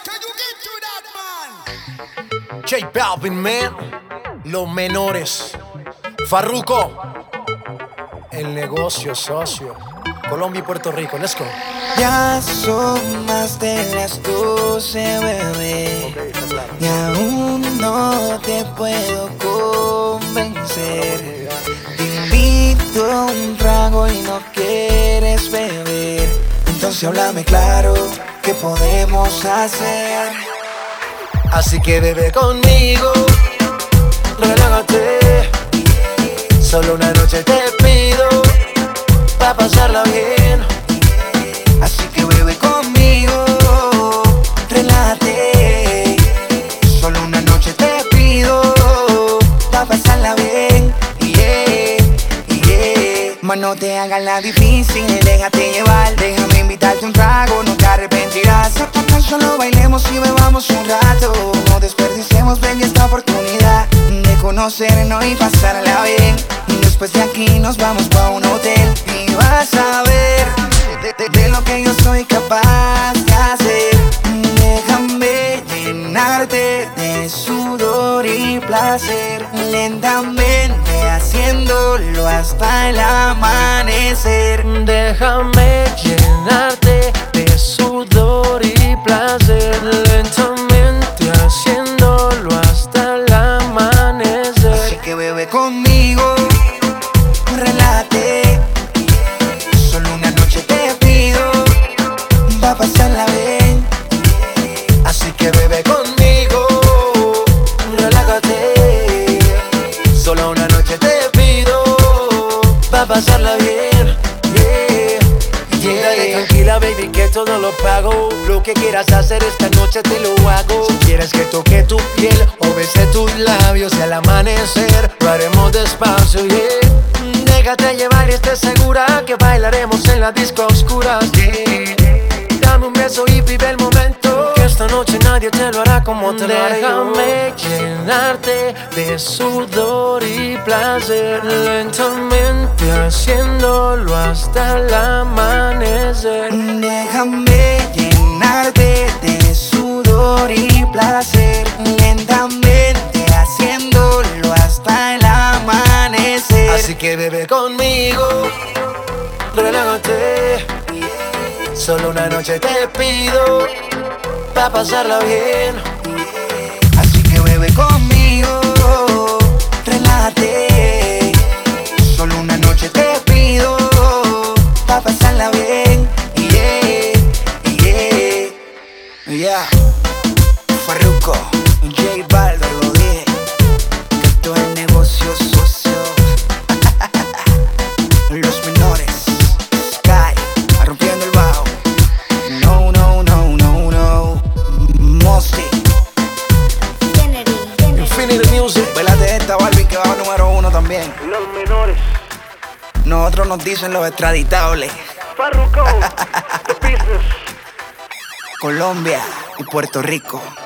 J Balvin, man. Los menores. Farruko. El negocio, socio. Colombia y Puerto Rico, let's go. Ya son más de las 12, bebé. Y aún no te puedo convencer. Te invito a un trago y no quieres beber. Entonces háblame claro, ¿qué podemos hacer? Así que bebe conmigo, relájate. Solo una noche te pido, pa' pasarla bien. Así que bebe conmigo, relájate. Solo una noche te pido, pa' pasarla bien. Mas no te hagas la difícil, déjate llevar. Déjame invitarte un trago, no te arrepentirás. Tan solo bailemos y bebamos un rato. No desperdiciemos, ven, esta oportunidad de conocernos y pasarla bien. Después de aquí nos vamos pa' un hotel y vas a ver de lo que yo soy capaz de hacer. Déjame llenarte de sudor y placer, lentamente haciéndolo hasta el amanecer. Déjame llenarte de sudor y placer, lentamente haciéndolo hasta el amanecer. Así que bebe conmigo, relájate. Solo una noche te pido, va a pasarla bien. Así que bebe conmigo, relájate. Solo una noche te pido, va a pasarla bien. Dale tranquila, baby, que todo lo pago. Lo que quieras hacer esta noche te lo hago. Si quieres que toque tu piel o bese tus labios y al amanecer lo haremos despacio, yeah. Déjate llevar y esté segura que bailaremos en la disco oscura, yeah. Dame un beso y vive el momento, que esta noche nadie te lo hará como te lo haré yo. Déjame llenarte de sudor y placer, lentamente haciéndolo hasta el amanecer. Déjame llenarte de sudor y placer, lentamente haciéndolo hasta el amanecer. Así que bebe conmigo, relájate. Solo una noche te pido, pa' pasarla bien. Así que bebe conmigo, relájate. Solo una noche te pido, pa' pasarla bien. Yeah. Farruko, J Balvin, lo dije, que esto es el negocio, socio. Los menores, Sky, rompiendo el bajo. No, no, no, no, no. Mosty, Infinity Music. bailate esta, Balvin, que va número 1 también. Los menores. Nosotros nos dicen los extraditables. Farruko, the business. Colombia y Puerto Rico.